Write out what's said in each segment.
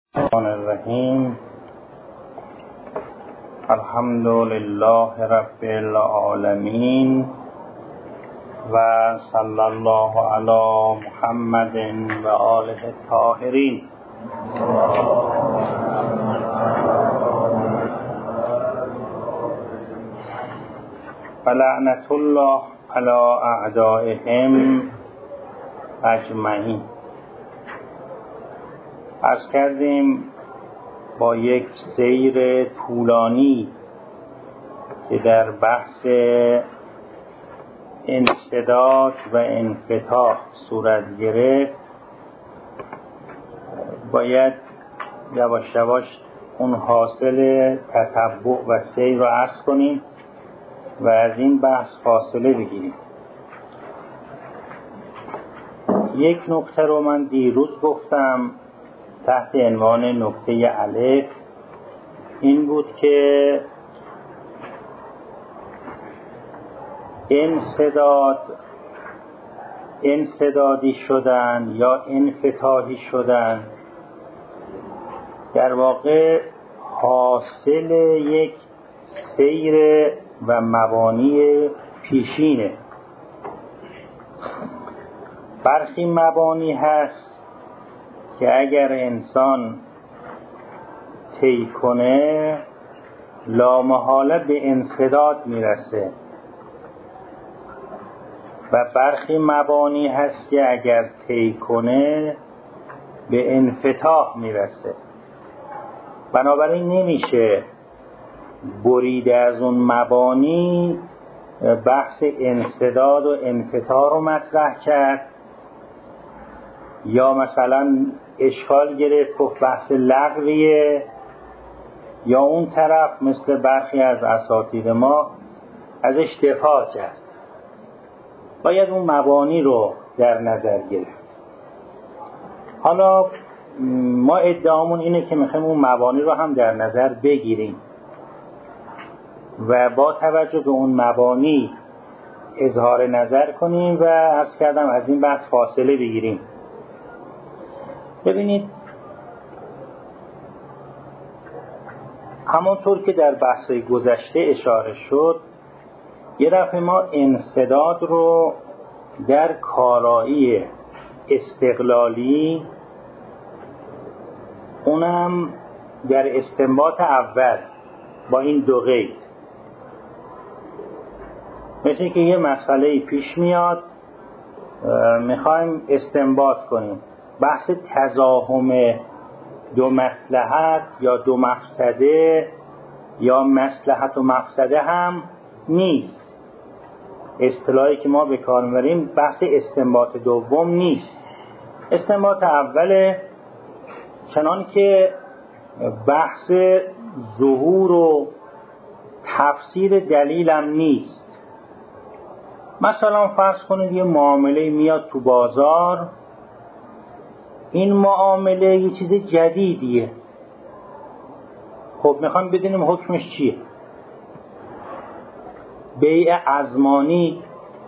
الرحمن الرحیم. الحمد لله رب العالمین و صلی الله علی محمد و آله الطاهرین. و لعنت الله علی اعدائهم اجمعین. عرض کردیم با یک سیر طولانی که در بحث انسداد و انفتاح صورت گرفت، باید یواش یواش اون حاصل تتبع و سیر رو عرض کنیم و از این بحث فاصله بگیریم. یک نکته رو من دیروز گفتم تحت عنوان نکته الف، این بود که انسدادی شدن یا انفتاحی شدن در واقع حاصل یک سیر و مبانی پیشینه. برخی مبانی هست که اگر انسان طی کنه لامحاله به انسداد میرسه و برخی مبانی هست که اگر طی کنه به انفتاح میرسه. بنابراین نمیشه برید از اون مبانی بحث انسداد و انفتاح رو مطرح کرد، یا مثلا اشکال گرفت گفت بحث لغویه، یا اون طرف مثل برخی از اساتید ما ازش دفاع کرد. باید اون مبانی رو در نظر گرفت. حالا ما ادعامون اینه که میخوایم اون مبانی رو هم در نظر بگیریم و با توجه به اون مبانی اظهار نظر کنیم و عرض کردم از این بحث فاصله بگیریم. ببینید، همونطور که در بحث‌های گذشته اشاره شد، یه دفعه ما انسداد رو در کارایی استقلالی، اونم در استنباط اول با این دو قید، مثل که یه مسئله پیش میاد میخوایم استنباط کنیم، بحث تزاحم دو مصلحت یا دو مفسده یا مصلحت و مفسده هم نیست. اصطلاحی که ما به کار میبریم بحث استنباط دوم نیست، استنباط اوله، چنان که بحث ظهور و تفسیر دلیلم نیست. مثلا فرض کنید یه معامله میاد تو بازار، این معامله یه چیز جدیدیه، خب میخوام بدونیم حکمش چیه. بیع ازمانی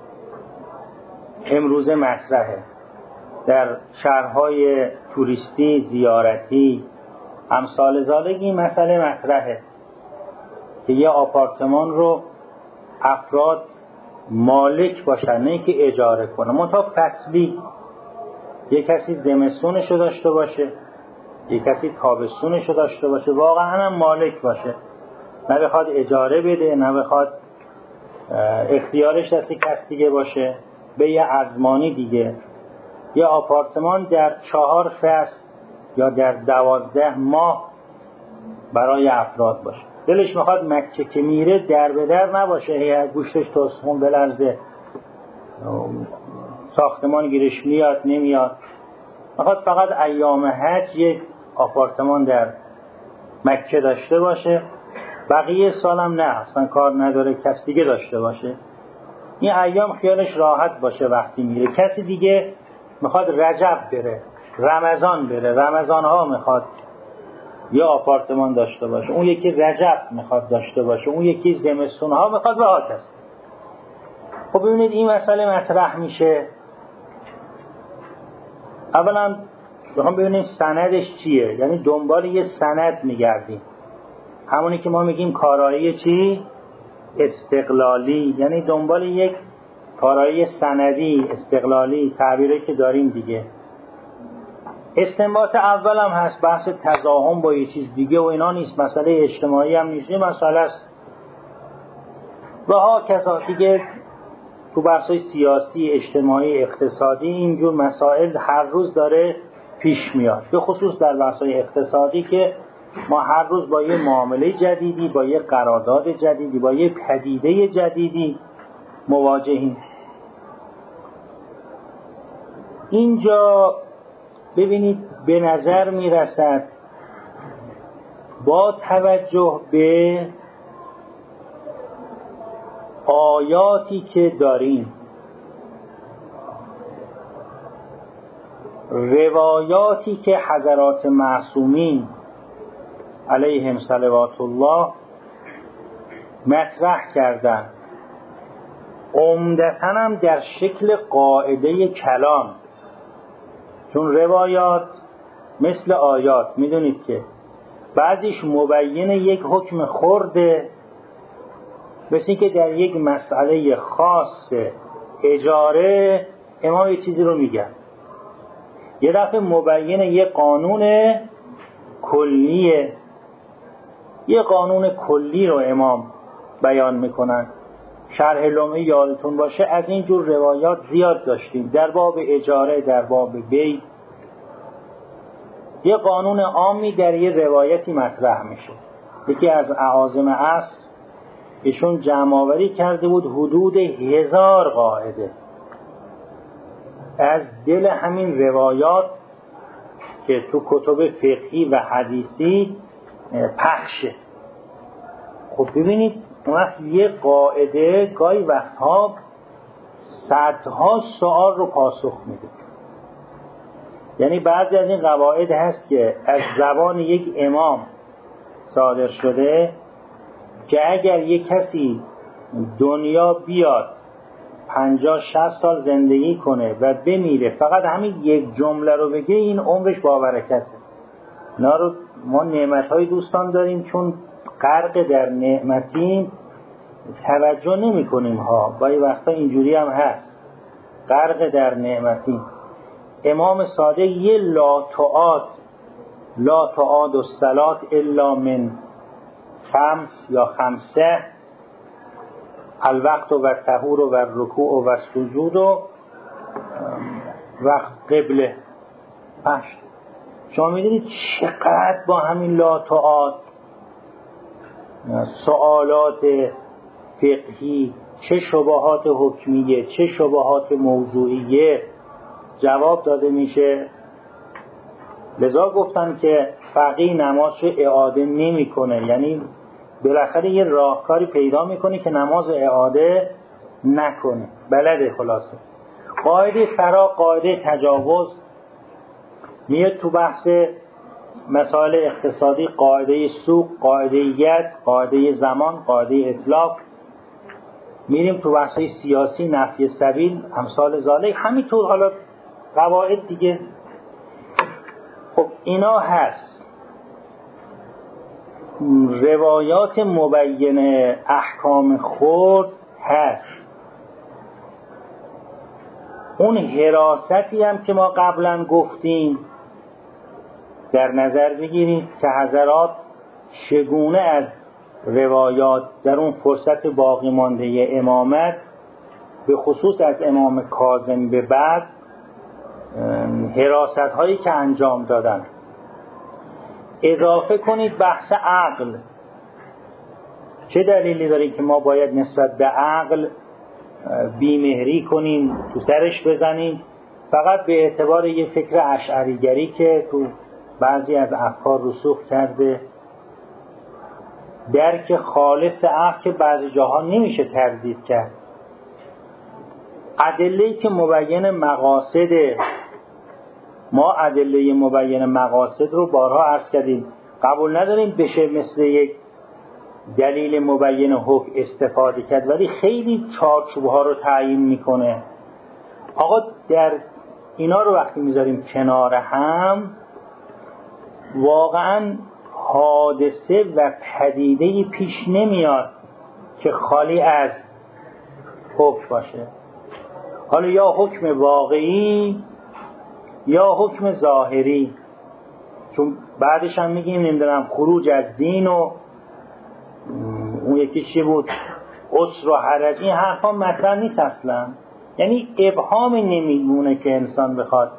امروز مطرحه در شهرهای توریستی زیارتی، امثال ذالک این مسئله مطرحه که یه آپارتمان رو افراد مالک باشن، نه که اجاره کنه، منتها فصلی. یک کسی زمستونشو داشته باشه، یک کسی تابستونشو داشته باشه، واقعا هم مالک باشه، نه بخواد اجاره بده، نه بخواد اختیارش دست کس دیگه باشه. به یه ازمانی دیگه، یه آپارتمان در 4 فصل یا در 12 ماه برای افراد باشه. دلش میخواد مکه که میره در به در نباشه، گوشتش تسخون بلرزه، ساختمان گیرش میاد نمیاد، میخواد فقط ایام حج یک آپارتمان در مکه داشته باشه، بقیه سالم نه، اصلا کار نداره کس دیگه داشته باشه. این ایام خیالش راحت باشه وقتی میره. کسی دیگه میخواد رجب بره، رمضان بره، رمضان ها میخواد یه آپارتمان داشته باشه، اون یکی رجب میخواد داشته باشه، اون یکی زمستون ها میخواد و هاکس. خب ببینید این مسئله مطرح میشه. اولا بخوام ببینیم سندش چیه، یعنی دنبال یه سند میگردیم. همونی که ما میگیم کارایی چی؟ استقلالی، یعنی دنبال یک کارایی سندی استقلالی، تعبیری که داریم دیگه. استنباط اول هم هست بحث تضاهم با یه چیز دیگه و اینا نیست، مسئله اجتماعی هم نیست، این مسئله است و ها کسا دیگه. تو بحث‌های سیاسی، اجتماعی، اقتصادی اینجور مسائل هر روز داره پیش میاد، به خصوص در بحث‌های اقتصادی که ما هر روز با یه معامله جدیدی، با یه قرارداد جدیدی، با یه پدیده جدیدی مواجهیم. اینجا ببینید به نظر میرسد با توجه به آیاتی که داریم، روایاتی که حضرات معصومین علیهم صلوات الله مطرح کردن، عمدتاً هم در شکل قاعده کلام، چون روایات مثل آیات میدونید که بعضیش مبین یک حکم خرده، مثل که در یک مسئله خاص اجاره امام یه چیزی رو میگن، یه دفعه مبین یک قانون کلیه، یه قانون کلی رو امام بیان میکنن. شرح لمعی یادتون باشه از این جور روایات زیاد داشتیم در باب اجاره، در باب بیع، یه قانون عامی در یه روایتی مطرح میشه. یکی از اعاظم عصر ایشون جمع‌آوری کرده بود حدود 1000 قاعده از دل همین روایات که تو کتب فقهی و حدیثی پخشه. خب ببینید وقت یه قاعده گاهی وقتها صدها سوال رو پاسخ میده. یعنی بعضی از این قواعد هست که از زبان یک امام صادر شده که اگر یک کسی دنیا بیاد 50-60 سال زندگی کنه و بمیره فقط همین یک جمله رو بگه این عمرش با برکته. اینا رو ما نعمت‌های دوستان داریم چون غرق در نعمتیم توجه نمی کنیم ها، گاهی وقتا اینجوری هم هست، غرق در نعمتیم. امام صادق یه لا تعاد الصلاة الا من 5 یا 5 الوقت و الطهور و الرکوع و السجود و وقت قبله 5. شما میدونید چقدر با همین لا تعاد سوالات فقهی، چه شبهات حکمیه، چه شبهات موضوعیه جواب داده میشه. لذا گفتن که فقیه نمازشو اعاده نمیکنه، یعنی بالاخره یه راهکاری پیدا میکنه که نماز اعاده نکنه، بلده. خلاصه قاعده فراغ، قاعده تجاوز میاد تو بحث مسائل اقتصادی، قاعده سوق، قاعده ید، قاعده زمان، قاعده اطلاق. میریم تو بحث سیاسی، نفی سبیل، امثال ذالک، همینطور حالا قواعد دیگه. خب اینا هست. روایات مبین احکام خرد هست. اون حراستی هم که ما قبلا گفتیم در نظر بگیرید که حضرات چگونه از روایات در اون فرصت باقی مانده امامت به خصوص از امام کاظم به بعد حراست هایی که انجام دادن. اضافه کنید بحث عقل. چه دلیلی داریم که ما باید نسبت به عقل بیمهری کنیم، تو سرش بزنیم فقط به اعتبار یه فکر اشعریگری که تو بعضی از افکار رسوخ کرده؟ درک خالص عقل که بعضی جاها نمیشه تردید کرد. ادله‌ای که مبین مقاصد، ما ادله مبین مقاصد رو بارها عرض کردیم، قبول نداریم بشه مثل یک دلیل مبین حکم استفاده کرد، ولی خیلی چارچوب‌ها رو تعیین میکنه. آقا در اینا رو وقتی میذاریم کنار هم، واقعا حادثه و پدیده‌ای پیش نمیاد که خالی از حکم باشه. حالا یا حکم واقعی یا حکم ظاهری، چون بعدش هم میگیم نمیدونم خروج از دین و اون یکی چی بود، عسر و حرج، این حرفا مطرح نیست اصلا. یعنی ابهام نمیمونه که انسان بخواد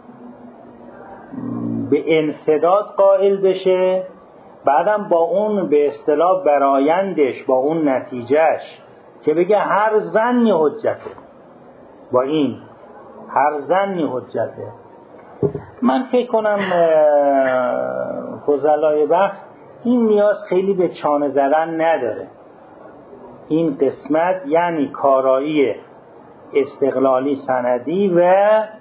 به انسداد قائل بشه، بعدم با اون به اصطلاح برایندش، با اون نتیجهش که بگه هر ظنی حجته، با این هر ظنی حجته. من فکر کنم فضلای بحث این نیاز خیلی به چانه زدن نداره. این قسمت یعنی کارایی استقلالی سندی و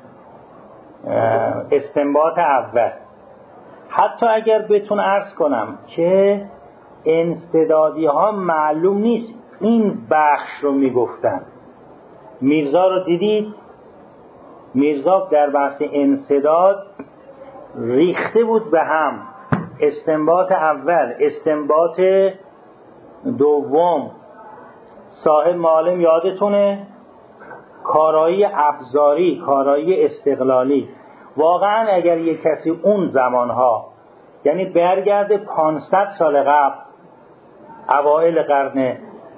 استنباط اول. حتی اگر بهتون عرض کنم که انسدادی ها معلوم نیست این بخش رو میگفتن. میرزا رو دیدید؟ میرزا در بحث انسداد ریخته بود به هم، استنباط اول، استنباط دوم. صاحب معالم یادتونه؟ کارایی ابزاری، کارایی استقلالی. واقعا اگر یک کسی اون زمانها، یعنی برگرده 500 سال قبل، اوائل قرن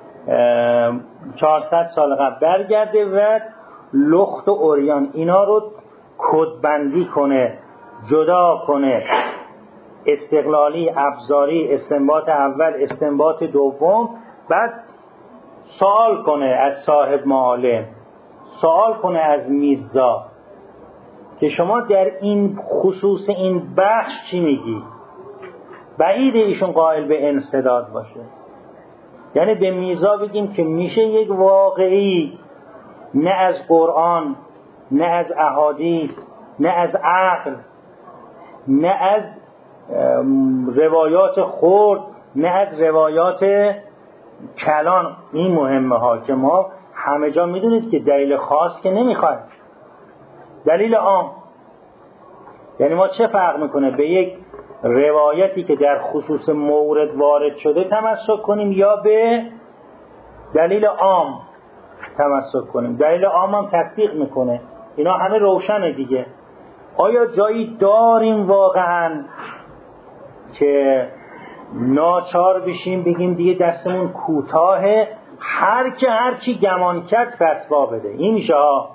400 سال قبل برگرده و لخت و اوریان اینا رو کدبندی کنه، جدا کنه، استقلالی، ابزاری، استنباط اول، استنباط دوم، بعد سوال کنه از صاحب معالم، سوال کنه از میرزا که شما در این خصوص این بخش چی میگی؟ بعید ایشون قائل به انسداد باشه. یعنی به میرزا بگیم که میشه یک واقعی، نه از قرآن، نه از احادیث، نه از عقل، نه از روایات خرد، نه از روایات کلان. این مهمه ها که ما همه جا میدونید که دلیل خاص که نمیخوایم، دلیل عام. یعنی ما چه فرق میکنه به یک روایتی که در خصوص مورد وارد شده تمسک کنیم یا به دلیل عام تمسک کنیم؟ دلیل عام هم تطبیق میکنه. اینا همه روشنه دیگه. آیا جایی داریم واقعا که ناچار بشیم بگیم دیگه دستمون کوتاهه، هر که هر چی گمان کرد فتوا بده؟ این میشه ها.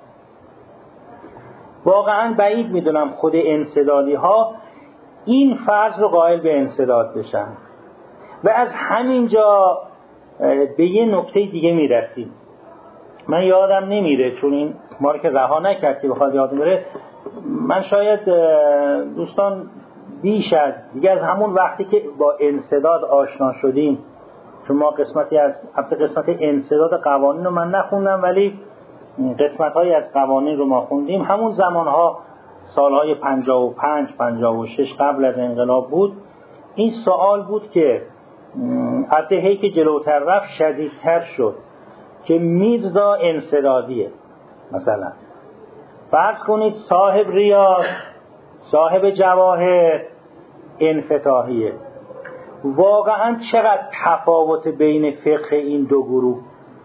واقعا بعید میدونم خود انسدادی ها این فرض رو قائل به انسداد بشن. و از همینجا به یه نکته دیگه میرسیم. من یادم نمیره چون این ما رو که رها نکرد که بخواد یادم بره. من شاید دوستان بیش از دیگه از همون وقتی که با انسداد آشنا شدیم، چون ما قسمتی از قسمت انسداد قوانین رو من نخوندم ولی قسمت‌هایی از قوانین رو ما خوندیم، همون زمانها سالهای 55 56 قبل از انقلاب بود. این سوال بود که البته که جلوتر رفت شدیدتر شد که میرزا انسدادیه. مثلا فرض کنید صاحب ریاض، صاحب جواهر انفتاحیه. واقعا چقدر تفاوت بین فقه این دو گروه؟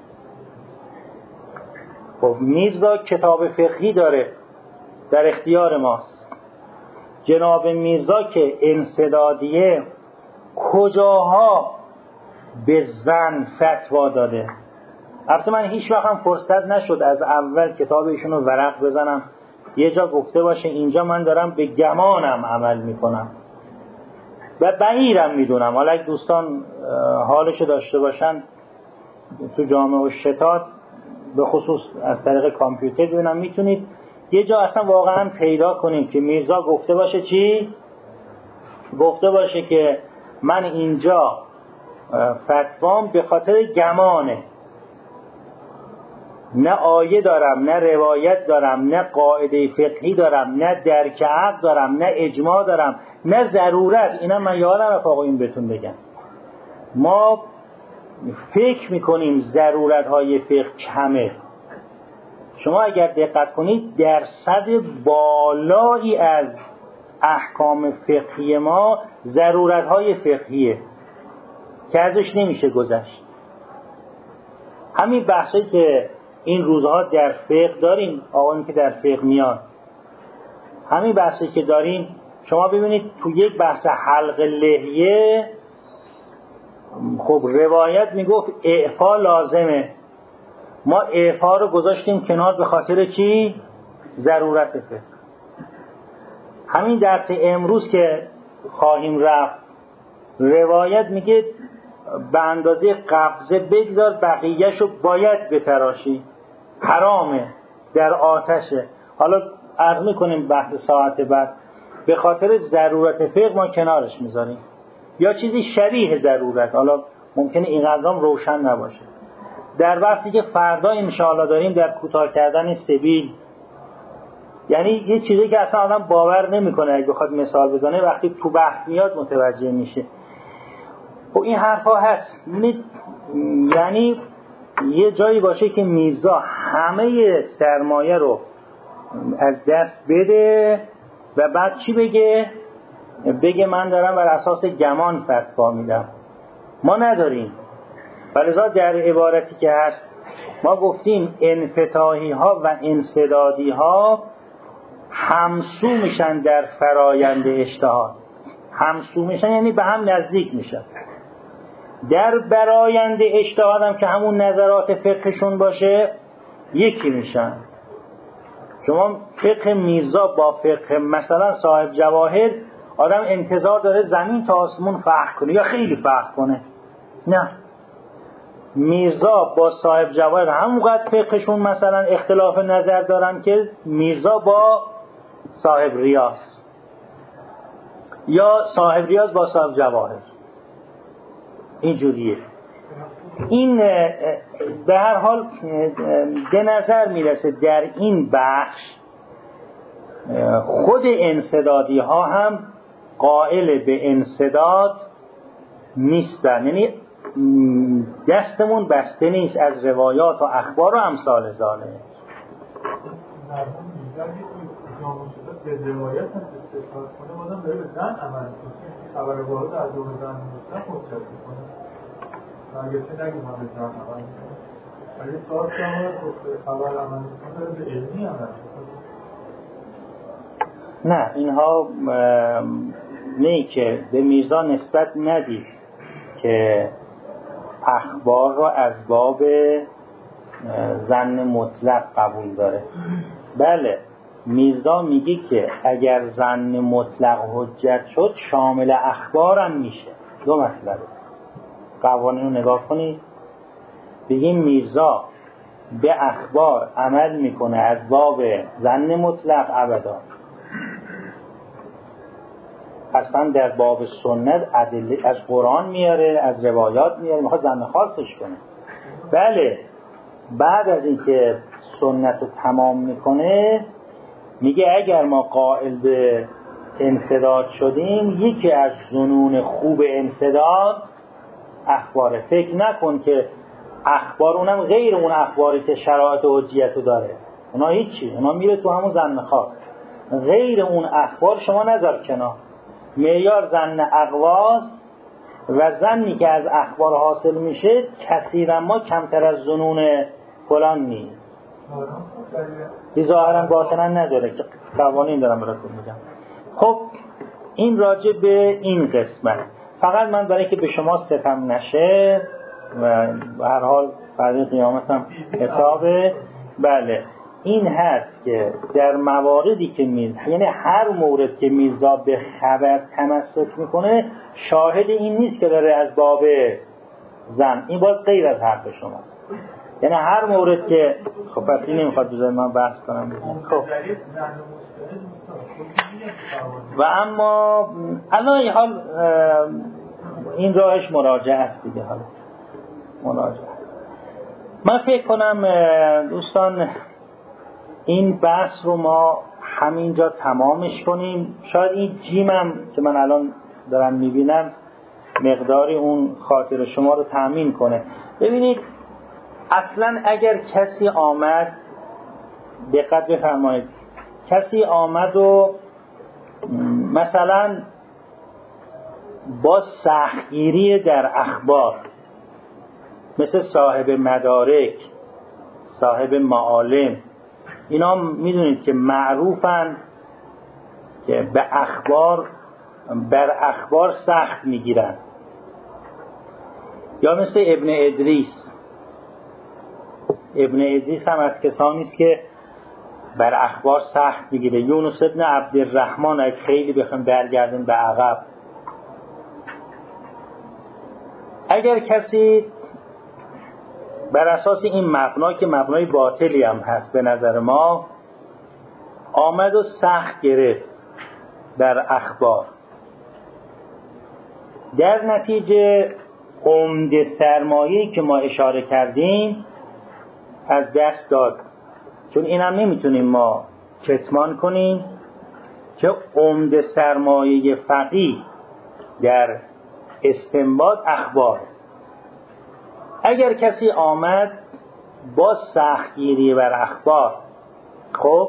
خب میرزا کتاب فقهی داره در اختیار ماست. جناب میرزا که انسدادیه کجاها به زن فتوا داده؟ البته من هیچ وقت هم فرصت نشد از اول کتاب ایشون رو ورق بزنم یه جا گفته باشه اینجا من دارم به گمانم عمل میکنم و بعیدم میدونم. حالا اگه دوستان حالشو داشته باشن تو جامعه و شتات به خصوص از طریق کامپیوتر ببینم میتونید یه جا اصلا واقعا پیدا کنیم که میرزا گفته باشه چی؟ گفته باشه که من اینجا فتوام به خاطر گمانه، نه آیه دارم، نه روایت دارم، نه قاعده فقهی دارم، نه درک عقل دارم، نه اجماع دارم، نه ضرورت. اینا من یادم رفت آقا این بهتون بگم. ما فکر میکنیم ضرورت های فقه کمه، شما اگر دقت کنید درصد بالایی از احکام فقهی ما ضرورت‌های فقهیه که ازش نمیشه گذشت. همین بحثی که این روزها در فقه داریم، آقایون که در فقه میان، همین بحثی که داریم، شما ببینید تو یک بحث حلق لحیه خب روایت میگفت اعفا لازمه، ما اعفا رو گذاشتیم کنار به خاطر چی؟ ضرورت فقه. همین درس امروز که خواهیم رفت روایت میگه به اندازه قبضه بگذار بقیه‌شو باید بتراشی، حرامه، در آتشه. حالا عرض میکنیم بحث ساعت بعد، به خاطر ضرورت فقه ما کنارش میذاریم، یا چیزی شبیه ضرورت، حالا ممکنه اینقدرام روشن نباشه. در بحثی که فردا انشاءالله داریم در کوتاه کردن سبیل، یعنی یه چیزی که اصلا آدم باور نمیکنه اگه بخواد مثال بزنه، وقتی تو بحث میاد متوجه میشه. خب این حرفا هست، یعنی یه جایی باشه که میرزا همه سرمایه رو از دست بده و بعد چی بگه؟ بگه من دارم بر اساس گمان فتوا میدم. ما نداریم. ولذا در عبارتی که هست ما گفتیم انفتاحی ها و انسدادی ها همسو میشن در فرایند اجتهاد. همسو میشن یعنی به هم نزدیک میشن. در برآیند اجتهاد هم که همون نظرات فقهشون باشه یکی میشن. شما فقه میرزا با فقه مثلا صاحب جواهر، آدم انتظار داره زمین تا آسمون فرق کنه یا خیلی فرق کنه. نه، میرزا با صاحب جواهر همونقدر فقهشون مثلا اختلاف نظر دارن که میرزا با صاحب ریاض، یا صاحب ریاض با صاحب جواهر. اینجوریه. این به هر حال به نظر میرسه در این بخش خود انسدادی ها هم قائل به انسداد نیستن، یعنی دستمون بسته نیست از روایات و اخبار و امثال ذالک. روایت هم استفاده کنه بازم داره به زن عمل کنه، خبر وارد از اون زن مستن حجت میکنه. اگه چه نگیم هم به زن عمل میکنه، اگه صاحب جمعه خبر عمل میکنه داره به علمی عمل میکنه. نه، اینها نه که به میرزا نسبت ندید که اخبار را از باب ظن مطلق قبول داره. بله، میرزا میگه که اگر ظن مطلق حجت شد شامل اخبارم میشه. دو مسئله. قوانین رو نگاه کنید، بگیم میرزا به اخبار عمل میکنه از باب ظن مطلق ابدا، اصلا در باب سنت ادله از قرآن میاره، از روایات میاره، میخواد ظن خاصش کنه. بله، بعد از اینکه سنت رو تمام میکنه میگه اگر ما قائل به انسداد شدیم، یکی از ظنون خوب انسداد اخباره. فکر نکن که اخبار اونم غیر اون اخباری که شرایط و حجیت رو داره، اونا هیچی، اونا میره تو همون ظن خاص. غیر اون اخبار شما نذار کنار. معیار ظن اقواس و ظنی که از اخبار حاصل میشه کثیرا ما کمتر از ظنون فلان نیست. این ظاهرا باطنا نداره که قوانین دارم براتون میگم. خب این راجع به این قسمت. فقط من برای که به شما ستم نشه و به هر حال بعد قیامت هم حسابه، بله این هست که در مواردی که یعنی هر مورد که میرزا به خبر تمسک میکنه شاهد این نیست که داره از باب زن، این باز غیر از حرف شماست. یعنی هر مورد که خب پس این نمیخواد بذارید من بحث کنم. خب و اما الان این حال این راهش مراجعه است دیگه. حالا مراجعه من فکر کنم دوستان این بحث رو ما همینجا تمامش کنیم. شاید این جیمم که من الان دارم میبینم مقداری اون خاطر شما رو تأمین کنه. ببینید اصلا اگر کسی آمد دقت بفرمایید، کسی آمد و مثلا با سختگیری در اخبار، مثل صاحب مدارک، صاحب معالم، اینا میدونید که معروفن که بر اخبار سخت میگیرن. یا مثل ابن ادریس هم از کسانی است که بر اخبار سخت میگیره. یونس ابن عبدالرحمن، اگه خیلی بخوایم برگردیم به عقب، اگر کسی بر اساس این مبنا که مبنای باطلی هم هست به نظر ما، آمد و سخت گرفت در اخبار، در نتیجه عمده سرمایه‌ای که ما اشاره کردیم از دست داد. چون اینم نمیتونیم ما کتمان کنیم که عمده سرمایه فقیه در استنباط اخبار. اگر کسی آمد با سختگیری بر اخبار، خب،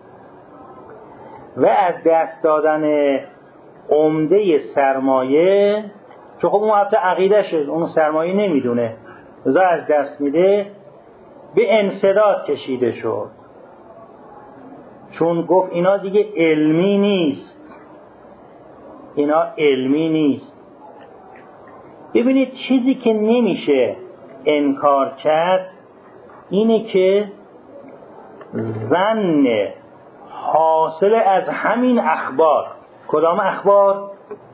و از دست دادن عمده سرمایه، چون خب اون حتی عقیده‌شه، اون سرمایه نمیدونه، لذا از دست میده، به انسداد کشیده شد. چون گفت اینا دیگه علمی نیست، اینا علمی نیست. ببینید چیزی که نمیشه انکار کرد اینه که ظن حاصل از همین اخبار، کدام اخبار؟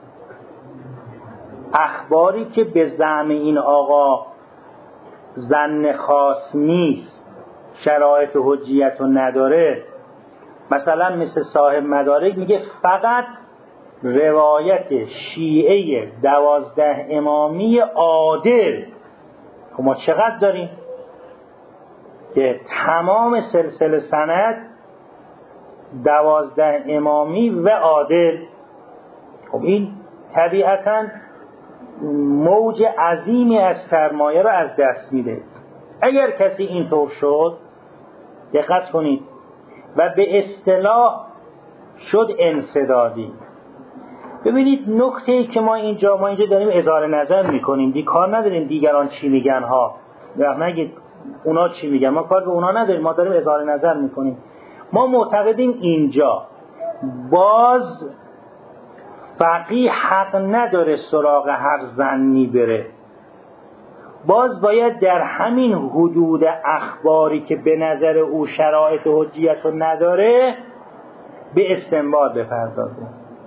اخباری که به زعم این آقا ظن خاص نیست، شرایط حجیت رو نداره. مثلا مثل صاحب مدارک میگه فقط روایت شیعه 12 امامی عادل. خب ما چقدر داریم که تمام سلسله سند 12 امامی و عادل؟ خب این طبیعتاً موج عظیمی از سرمایه رو از دست میده. اگر کسی اینطور شد، دقت کنید، و به اصطلاح شد انسدادی. ببینید نکته‌ای که ما اینجا داریم اظهار نظر میکنیم، کار نداریم دیگران چی میگن ها، نگید اونا چی میگن، ما کار به اونا نداریم، ما داریم اظهار نظر میکنیم. ما معتقدیم اینجا باز فقیه حق نداره سراغ هر ظنی بره، باز باید در همین حدود اخباری که به نظر او شرایط حجیت رو نداره به استنباط بپردازه.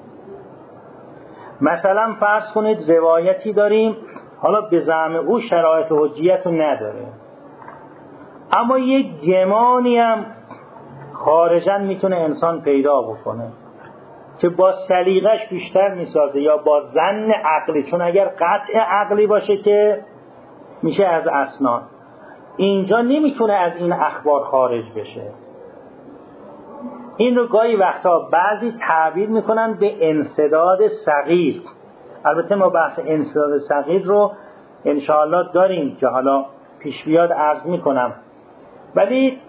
مثلا فرض کنید روایتی داریم، حالا به زعم او شرایط حجیت رو نداره، اما یک گمانی هم خارجاً میتونه انسان پیدا بکنه که با سلیقش بیشتر میسازه یا با ظن عقلی، چون اگر قطع عقلی باشه که میشه از اسناد، اینجا نمیتونه از این اخبار خارج بشه. این رو گاهی وقتا بعضی تعبیر میکنن به انسداد صغیر. البته ما بحث انسداد صغیر رو انشاءالله داریم که حالا پیش بیاد عرض میکنم، ولی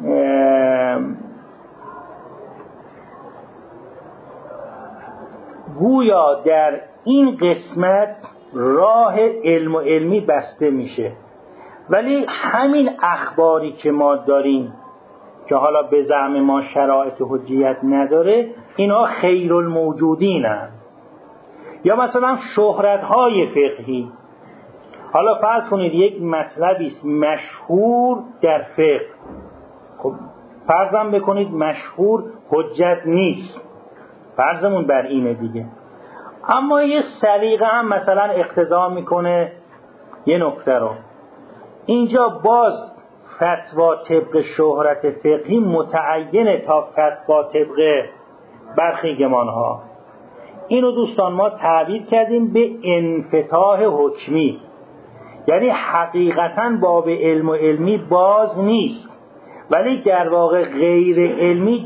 گویا در این قسمت راه علم و علمی بسته میشه، ولی همین اخباری که ما داریم که حالا به زعم ما شرایط حجیت نداره، اینا خیر الموجودین هم. یا مثلا شهرت‌های فقهی، حالا فرض کنید یک مطلبی است مشهور در فقه، خب فرضم بکنید مشهور حجت نیست، فرضمون بر اینه دیگه، اما یه سلیقه هم مثلا اقتضا میکنه یه نکته رو، اینجا باز فتوا طبق شهرت فقهی متعینه تا فتوا طبق برخی گمانها. اینو دوستان ما تعبیر کردیم به انفتاح حکمی، یعنی حقیقتاً باب علم و علمی باز نیست، ولی در واقع غیر علمی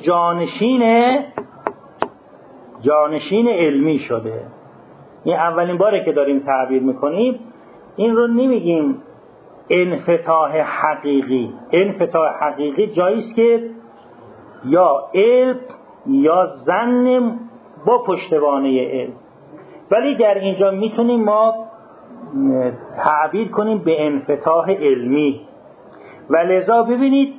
جانشین علمی شده. این اولین باره که داریم تعبیر میکنیم، این رو نمیگیم انفتاح حقیقی. انفتاح حقیقی جاییست که یا علم یا ظن با پشتوانه علم. ولی در اینجا میتونیم ما تعبیر کنیم به انفتاح علمی. و لذا ببینید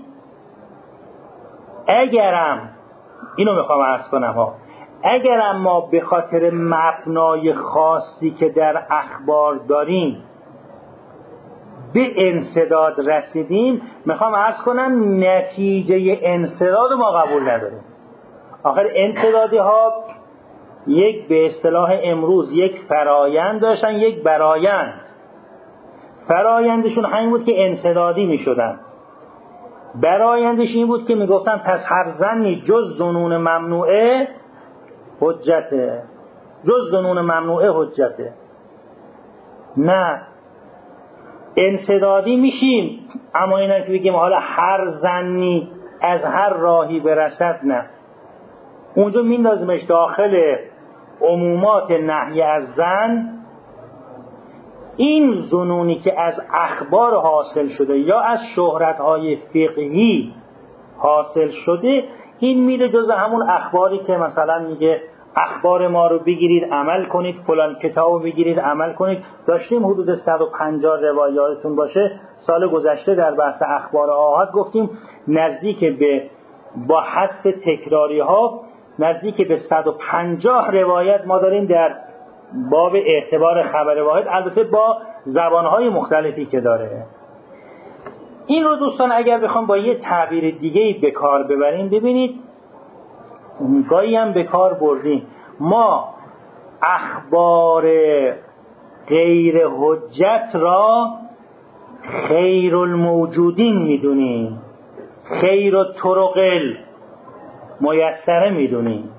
اگرم اینو میخوام عرض کنم اگرم ما به خاطر مبنای خاصی که در اخبار داریم به انسداد رسیدیم، میخوام عرض کنم نتیجه انسداد ما قبول نداریم. آخر انسدادی ها یک به اصطلاح امروز یک فرایند داشتن، یک برایند. فرایندشون همین بود که انسدادی میشدن، برایندش این بود که میگفتن پس هر ظنی جز ظنون ممنوعه حجته، جز ظنون ممنوعه حجته. نه، انسدادی میشیم، اما اینا که بگیم حالا هر ظنی از هر راهی برسد، نه، اونجا میندازمش داخل عمومات نهی از ظن. این ظنونی که از اخبار حاصل شده یا از شهرت‌های فقهی حاصل شده، این میره جز همون اخباری که مثلا میگه اخبار ما رو بگیرید عمل کنید، فلان کتاب رو بگیرید عمل کنید. داشتیم حدود 150 روایاتتون باشه سال گذشته در بحث اخبار آحاد گفتیم نزدیک به با حذف تکراری ها نزدیک به 150 روایت ما داریم در باب اعتبار خبر واحد، البته با زبانهای مختلفی که داره. این رو دوستان اگر بخوام با یه تعبیر دیگه‌ای به کار ببریم، ببینید گاهی هم به کار بردیم ما اخبار غیر حجت را خیر الموجودین میدونیم، خیر الطرق میسره میدونیم.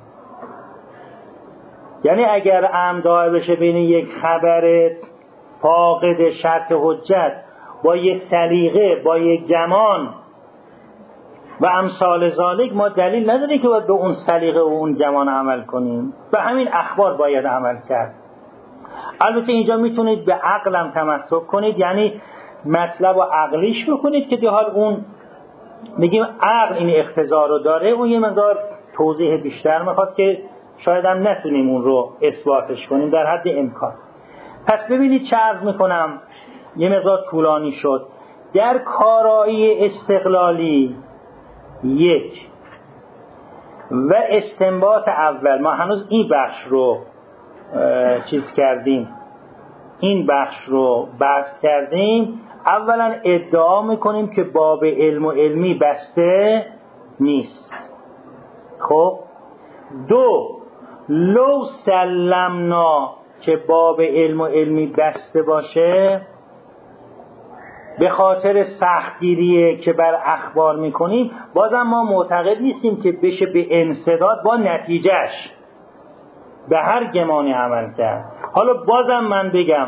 یعنی اگر امداع بشه بین یک خبر فاقد شرط حجت با یک سلیقه، با یک گمان و امثال ذالک، ما دلیل نداره که باید به اون سلیقه و اون گمان عمل کنیم، به همین اخبار باید عمل کرد. البته اینجا میتونید به عقلم تمسک کنید، یعنی مطلب و عقلیش بکنید که به حال اون میگیم عقل این اقتضا رو داره، اون یه مقدار توضیح بیشتر میخواد که شاید هم نتونیم اون رو اثباتش کنیم در حد امکان. پس ببینید چه عرض میکنم، یه مقدار طولانی شد. در کارایی استقلالی یک و استنباط اول، ما هنوز این بخش رو چیز کردیم، این بخش رو بحث کردیم. اولا ادعا میکنیم که باب علم و علمی بسته نیست. خب دو، لو سلمنا که باب علم و علمی بسته باشه، به خاطر سختگیریه که بر اخبار میکنیم، بازم ما معتقد نیستیم که بشه به انسداد با نتیجهش به هر گمانی عمل کرد. حالا بازم من بگم،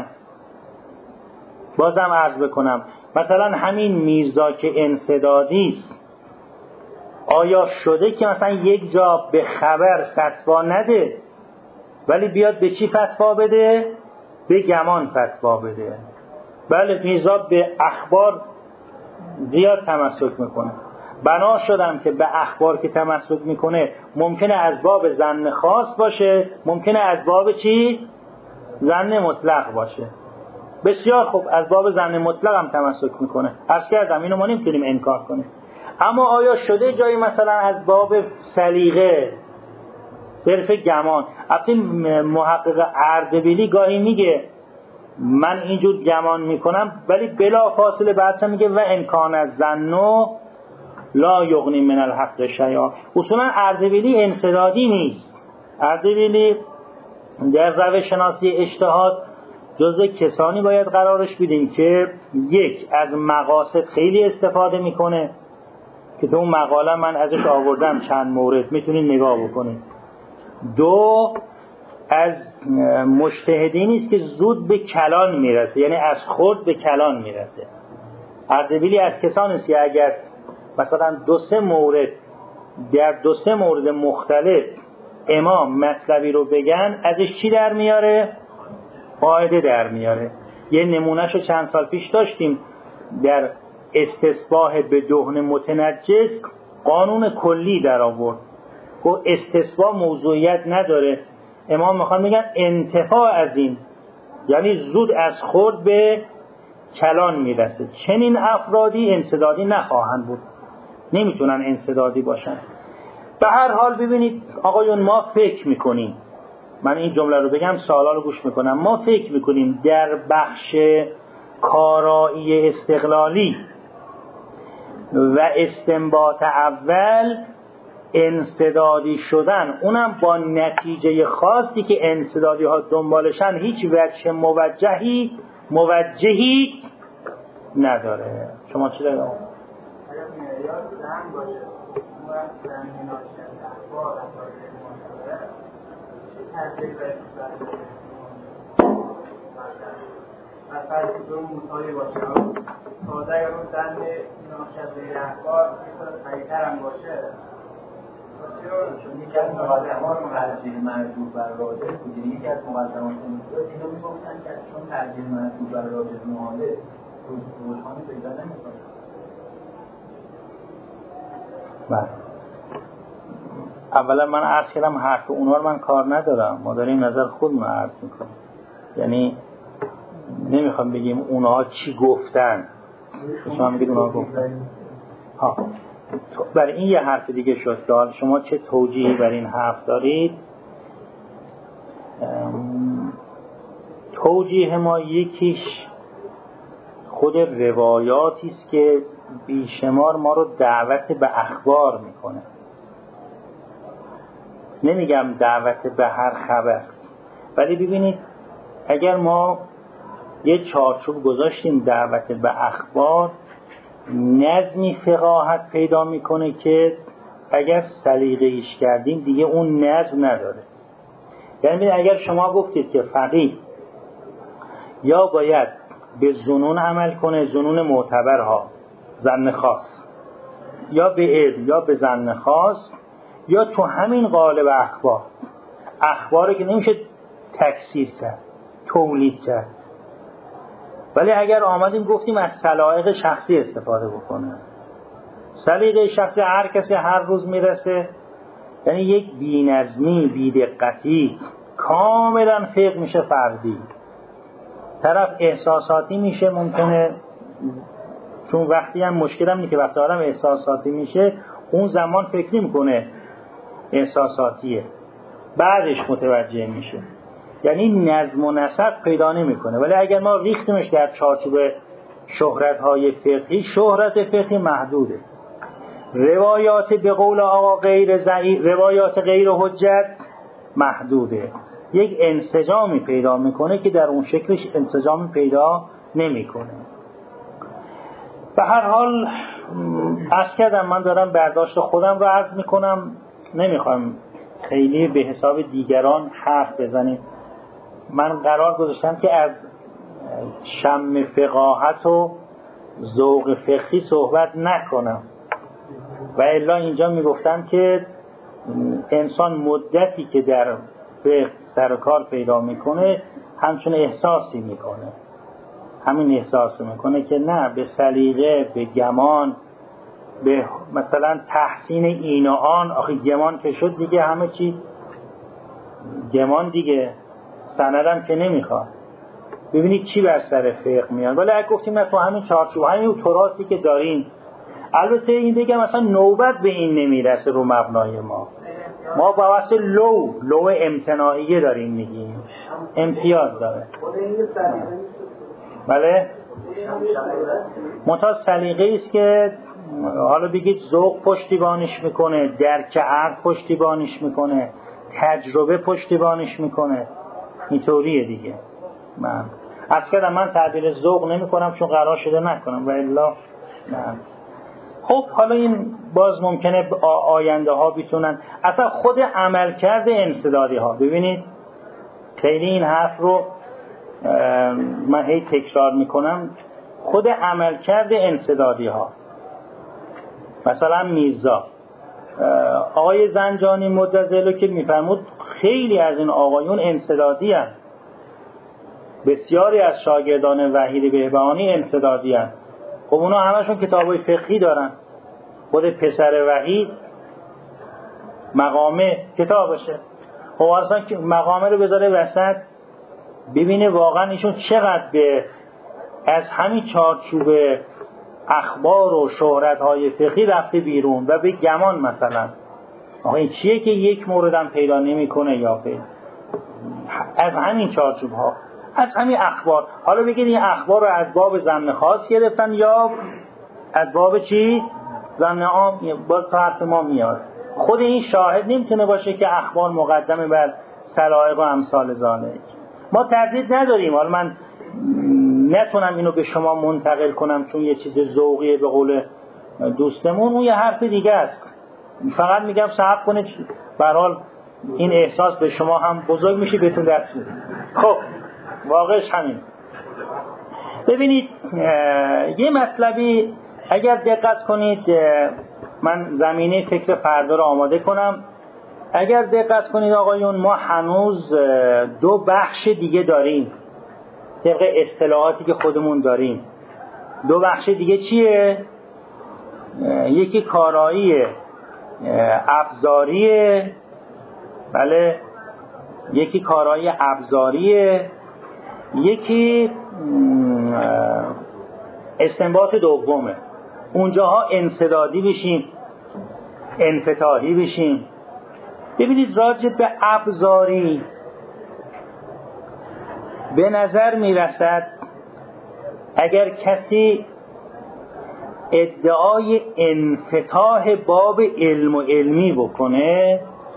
بازم عرض بکنم، مثلا همین میرزا که انسدادی است، آیا شده که مثلا یک جا به خبر فتوا نده ولی بیاد به چی فتوا بده؟ به گمان فتوا بده. بله، میرزا به اخبار زیاد تمسک میکنه، بنا شدم که به اخبار که تمسک میکنه ممکنه از باب ظن خاص باشه، ممکنه از باب چی؟ ظن مطلق باشه. بسیار خوب، از باب ظن مطلق هم تمسک میکنه، عرض کردم اینو ما نمیتونیم انکار کنیم. اما آیا شده جایی مثلا از باب سلیقه، صرف گمان؟ البته محقق اردبیلی گاهی میگه من اینجور گمان میکنم، ولی بلا فاصله بعدش میگه و امکان از ظنو لا یغنی من الحق شیئا. اصولا اردبیلی انسدادی نیست. اردبیلی در روش شناسی اجتهاد جزء کسانی باید قرارش بدیم که یک، از مقاصد خیلی استفاده میکنه که تو اون مقاله من ازش آوردم چند مورد، میتونید نگاه بکنید. دو، از مجتهدی نیست که زود به کلان میرسه، یعنی از خرد به کلان میرسه. اردبیلی از کسانی است که اگر مثلا دو سه مورد مختلف امام مطلبی رو بگن، ازش چی در میاره؟ قاعده در میاره. یه نمونهشو چند سال پیش داشتیم در استصباح به دهن متنجس. قانون کلی در آورد، گفت استثبا موضوعیت نداره. امام میخوان بگن انتفاع از این یعنی زود از خود به کلان میرسه. چنین افرادی انسدادی نخواهند بود، نمیتونن انسدادی باشن. به هر حال ببینید آقایون، ما فکر میکنیم، من این جمله رو بگم سوالا رو گوش میکنم، ما فکر میکنیم در بخش کارایی استقلالی و استنباط اول انسدادی شدن، اونم با نتیجه خاصی که انسدادی ها دنبالشن، هیچ وجه موجهی نداره. شما چی دارید؟ مثلا کدوم مثالی باشه تازه اگر اون زن ناشده اخبار سریع‌تر هم باشه، چون یکی از مقدمات ترجیح مرجوع بر راجح بوده. یکی از مقدمات اینو میگفتن که چون ترجیح مرجوع بر راجح محاله روشانی پیدا نمیکنه. بله، اولا من عرض کردم حرف اونها رو من کار ندارم، ما داریم نظر خودمون عرض میکنیم، یعنی نمیخوام بگیم اونها چی گفتن، شما میگید اونها گفتن. برای این یه حرف دیگه شد که حالا شما چه توجیهی بر این حرف دارید. توجیه ما یکیش خود روایاتی است که بیشمار ما رو دعوت به اخبار میکنه. نمیگم دعوت به هر خبر، ولی ببینید اگر ما یه چارچوب گذاشتیم دعوت به اخبار، نظمی فقاهت پیدا میکنه که اگر سلیقه ایش کردیم دیگه اون نظم نداره. یعنی اگر شما گفتید که فقیه یا باید به ظنون عمل کنه، ظنون معتبرها، ظن خاص، یا به علم یا به ظن خاص، یا تو همین قالب اخباری که نمیشه تکثیر کرد، تولید کرد. ولی اگر آمدیم گفتیم از سلایق شخصی استفاده بکنه، سلیقه شخصی هر کسی هر روز میرسه، یعنی یک بی‌نظمی، بی‌دقتی، کاملا فقه میشه فردی، طرف احساساتی میشه. ممکنه چون وقتی هم مشکل هم اینه که وقتی آدم احساساتی میشه اون زمان فکر نمی‌کنه احساساتیه، بعدش متوجه میشه، یعنی نظم و نسق پیدا نمیکنه. ولی اگر ما ریختیمش در چارچوب شهرت‌های فقهی، شهرت فقهی محدوده. روایات به قول آقا غیر ضعیف، روایات غیر حجت محدوده. یک انسجامی پیدا میکنه که در اون شکلش انسجامی پیدا نمیکنه. به هر حال عرض کردم من دارم برداشت خودم رو عرض میکنم، نمیخوام خیلی به حساب دیگران حرف بزنیم. من قرار گذاشتم که از شم فقاهت و ذوق فقهی صحبت نکنم، و الا اینجا میگفتم که انسان مدتی که در فقه سر و کار پیدا میکنه همچون احساسی میکنه، همین احساس میکنه که نه به سلیقه، به گمان، به مثلا تحسین این و آن. آخه گمان که شد دیگه همه چی گمان دیگه، سندم که نمیخواد. ببینید چی بر سر فقه میاد. ولی اگه گفتیم نه تو همین چارچوب، همین تراثی که دارین، البته این بگم مثلا نوبت به این نمیرسه رو مبنای ما با واسه لو امتناعیه داریم میگیم، امتیاز داره. بله منتها سلیقه است که حالا بگید ذوق پشتیبانش میکنه، درک عقل پشتیبانش میکنه، تجربه پشتیبانش میکنه، اینطوریه دیگه. من از کردم من تعبیر ذوق نمی کنم چون قرار شده نکنم و الا نه. خب حالا این باز ممکنه آینده ها بیتونن اصلا خود عملکرد انسدادی ها، ببینید خیلی این حرف رو من هی تکرار میکنم، خود عملکرد انسدادی ها، مثلا میرزا آقای زنجانی مدظله که میفرمود خیلی از این آقایون انسدادی هستند، بسیاری از شاگردان وحید بهبهانی انسدادی هستند. خب اونا همشون کتابای فقهی دارن، خود پسر وحید مقامه کتابشه. خب اصلا مقامه رو بذاره وسط، ببینه واقعا ایشون چقدر از همین چارچوب اخبار و شهرت‌های فقهی رفته بیرون و به گمان مثلا آقا این چیه که یک موردم پیدا نمی‌کنه یا پیدا از همین چارچوب ها، از همین اخبار. حالا بگید این اخبار رو از باب ضمن خاص گرفتن یا از باب چی؟ ضمن عام. باز تا حرف ما میاد خود این شاهد نمیتونه باشه که اخبار مقدمه بر سلایق و امثال ذالک. ما تردید نداریم، حالا من نتونم اینو به شما منتقل کنم چون یه چیز ذوقیه به قول دوستمون، اون یه حرف دیگه است. فقط میگم صبر کنید، به هر حال این احساس به شما هم بزرگ میشه بهتون دست میده. خب واقعش همین. ببینید یه مطلبی اگر دقت کنید، من زمینه فکر فردا رو آماده کنم. اگر دقت کنید آقایون، ما هنوز 2 بخش دیگه داریم طبق اصطلاحاتی که خودمون داریم. 2 بخش دیگه چیه؟ یکی کارایی ابزاریه، بله، یکی کارایی ابزاریه، یکی استنباط دومه. اونجاها انسدادی بشیم، انفتاحی بشیم. ببینید راجع به ابزاری به نظر میرسد اگر کسی ادعای انفتاح باب علم و علمی بکنه،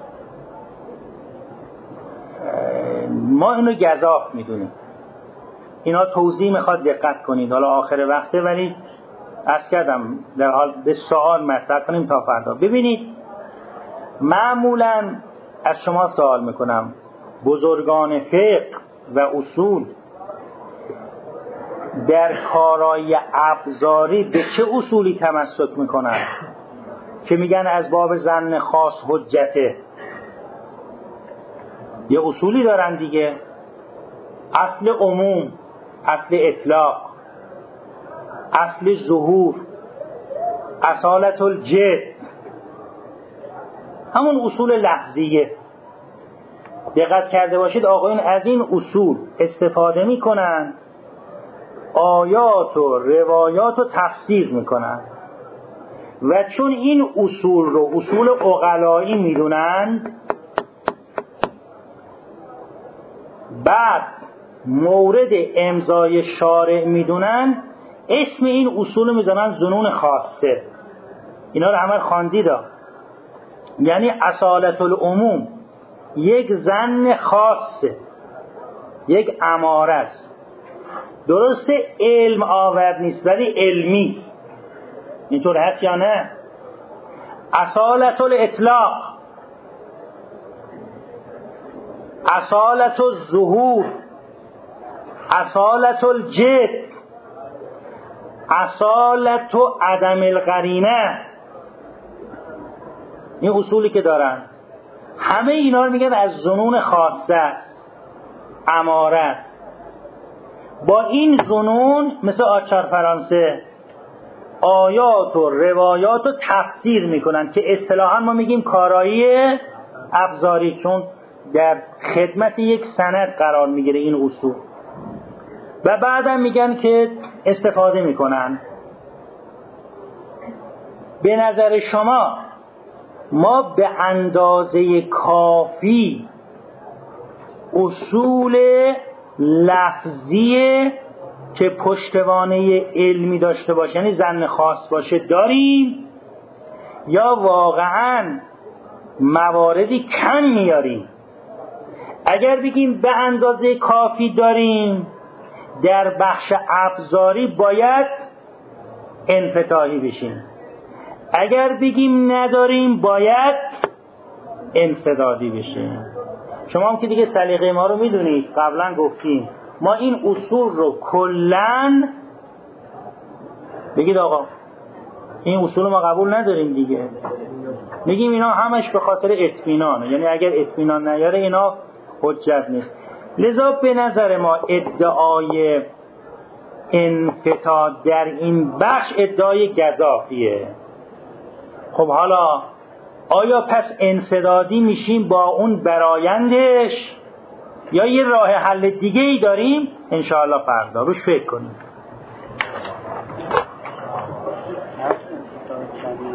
ما اینو گزاف میدونیم. اینا توضیح میخواد، دقت کنید. حالا آخر وقته ولی عرض کردم در حال به سوال مطرح کنیم تا فردا. ببینید معمولا از شما سوال میکنم، بزرگان فقه و اصول در کارای ابزاری به چه اصولی تمسک میکنن که میگن از باب ظن خاص حجته؟ یه اصولی دارن دیگه، اصل عموم، اصل اطلاق، اصل ظهور، اصالت الجد، همون اصول لفظیه. دقت کرده باشید آقایون، از این اصول استفاده میکنن، آیات و روایات رو تفسیر میکنن و چون این اصول رو اصول عقلایی میدونند، بعد مورد امضای شارع میدونن، اسم این اصول میزنن ظنون خاصه. اینا رو همه خواندید. یعنی اصالت العموم یک ظن خاصه، یک اماره است. درسته علم آورد نیست ولی علمی است، اینطور هست یا نه؟ اصالت الاطلاق، اصالت الظهور، اصالت الجد، اصالت عدم القرینه، این اصولی که دارن همه اینا رو میگن از ظنون خاصه است، اماره است. با این ظنون مثل آچار فرانسه آیات و روایات رو تفسیر میکنن که اصطلاحا ما میگیم کارایی ابزاری، چون در خدمت یک سند قرار میگیره این اصول. و بعدم میگن که استفاده میکنن. به نظر شما ما به اندازه کافی اصول لفظی که پشتوانه علمی داشته باشه، یعنی ظن خاص باشه، داریم یا واقعا مواردی کم میاریم؟ اگر بگیم به اندازه کافی داریم، در بخش ابزاری باید انفتاحی بشیم. اگر بگیم نداریم باید انسدادی بشیم. شما هم که دیگه سلیقه ما رو میدونید، قبلا گفتیم ما این اصول رو کلن بگید آقا این اصول ما قبول نداریم دیگه، میگیم اینا همش به خاطر اطمینانه، یعنی اگر اطمینان نیاره اینا حجت نیست. لذا به نظر ما ادعای انفتاح در این بخش ادعای گزافیه. خب حالا آیا پس انسدادی میشیم با اون برایندش یا یه راه حل دیگه ای داریم؟ انشاءالله فردا روش فکر کنیم.